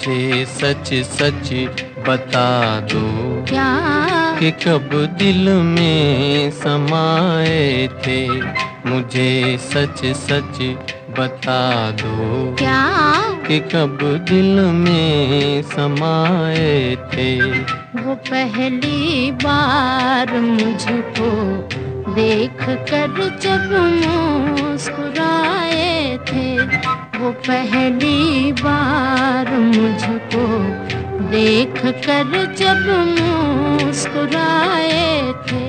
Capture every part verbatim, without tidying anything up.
मुझे सच सच बता दो क्या कि कब दिल में समाए थे। मुझे सच सच बता दो क्या कि कब दिल में समाए थे। वो पहली बार मुझको देख कर जब मुस्कुराए थे। वो पहली बार मुझको देख कर जब मुस्कुराए थे।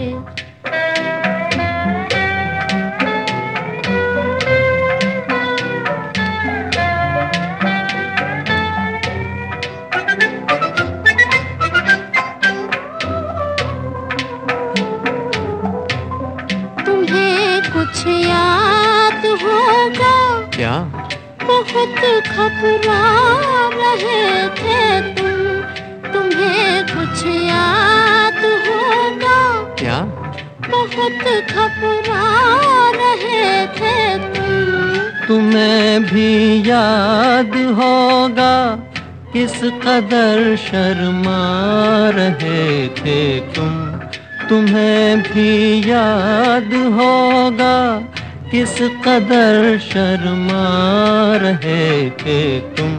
कुछ याद होगा क्या? बहुत घबरा रहे थे तुम। तुम्हें कुछ याद होगा क्या? बहुत घबरा रहे थे तुम। तुम्हें भी याद होगा किस कदर शर्मा रहे थे तुम। तुम्हें भी याद होगा किस कदर शर्मा रहे थे तुम।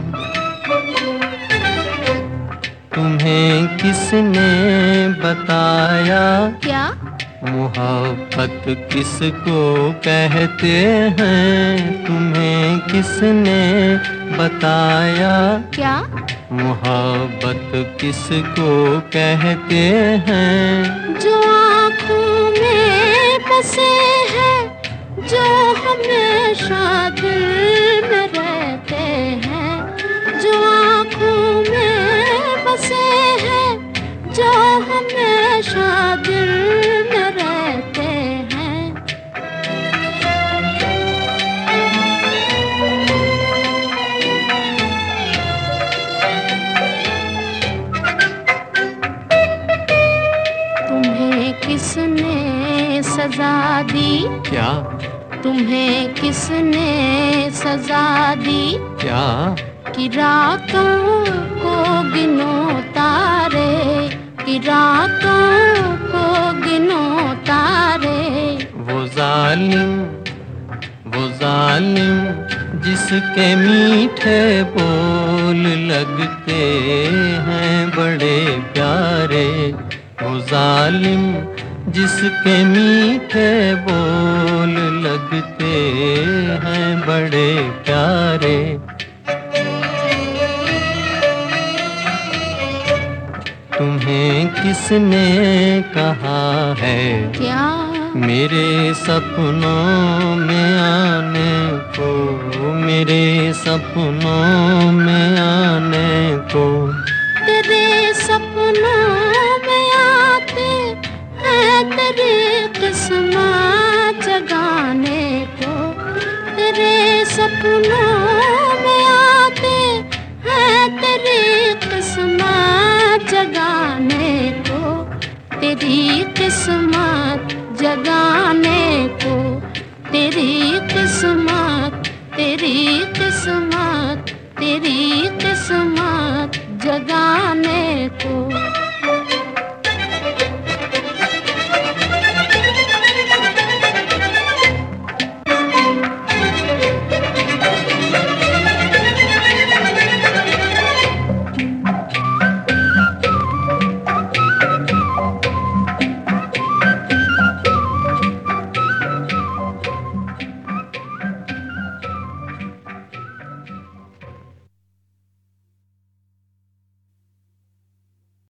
तुम्हें किसने बताया क्या? मोहब्बत किसको कहते हैं। तुम्हें किसने बताया क्या? मोहब्बत किसको कहते हैं। जो आँखों में बसे हैं, जो हमेशा दिल में रहते हैं। जो आँखों में बसे हैं, जो हमेशा दिल में रहते हैं। तुम्हें किसने सजा दी? क्या? तुम्हें किसने सजा दी? क्या? कि रातों को गिनो तारे, कि रातों को गिनो तारे। वो जालिम वो जालिम जिसके मीठे बोल लगते हैं बड़े प्यारे। वो जालिम जिसके मीठे बोल लगते हैं बड़े प्यारे। तुम्हें किसने कहा है क्या? मेरे सपनों में आने को, मेरे सपनों में आने को। तेरे सपनों में आते हैं तेरी किस्मत जगाने को। तेरे सपनों में आते हैं तेरी किस्मत जगाने को। तेरी किस्मत जगाने को। तेरी किस्मत तेरी किस्मत तेरी किस्मत जगाने को।